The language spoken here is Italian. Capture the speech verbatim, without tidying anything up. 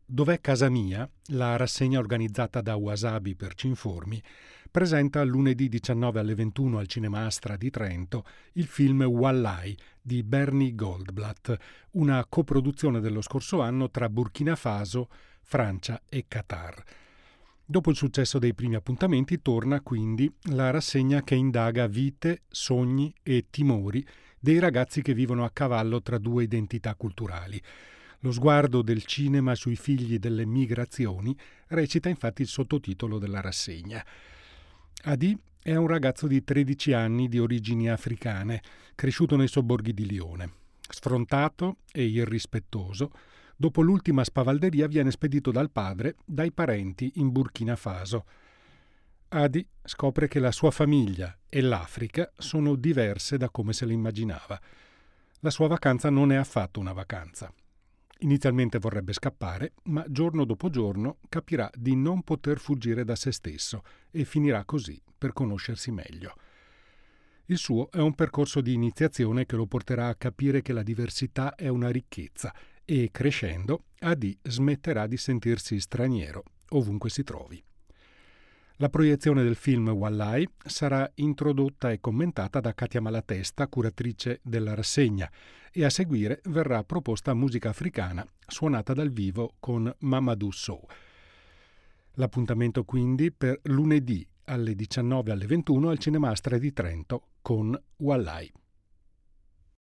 Dov'è casa mia, la rassegna organizzata da Wasabi per Cinformi, presenta lunedì diciannove alle ventuno al Cinema Astra di Trento il film Wallai di Bernie Goldblatt, una coproduzione dello scorso anno tra Burkina Faso, Francia e Qatar. Dopo il successo dei primi appuntamenti torna quindi la rassegna che indaga vite, sogni e timori dei ragazzi che vivono a cavallo tra due identità culturali. Lo sguardo del cinema sui figli delle migrazioni recita infatti il sottotitolo della rassegna. Adi è un ragazzo di tredici anni di origini africane, cresciuto nei sobborghi di Lione. Sfrontato e irrispettoso, dopo l'ultima spavalderia viene spedito dal padre dai parenti in Burkina Faso. Adi scopre che la sua famiglia e l'Africa sono diverse da come se le immaginava. La sua vacanza non è affatto una vacanza. Inizialmente vorrebbe scappare, ma giorno dopo giorno capirà di non poter fuggire da se stesso e finirà così per conoscersi meglio. Il suo è un percorso di iniziazione che lo porterà a capire che la diversità è una ricchezza e, crescendo, Adi smetterà di sentirsi straniero ovunque si trovi. La proiezione del film Wallai sarà introdotta e commentata da Katia Malatesta, curatrice della rassegna, e a seguire verrà proposta musica africana suonata dal vivo con Mamadou Sow. L'appuntamento quindi per lunedì alle diciannove alle ventuno al Cinema Astra di Trento con Wallai.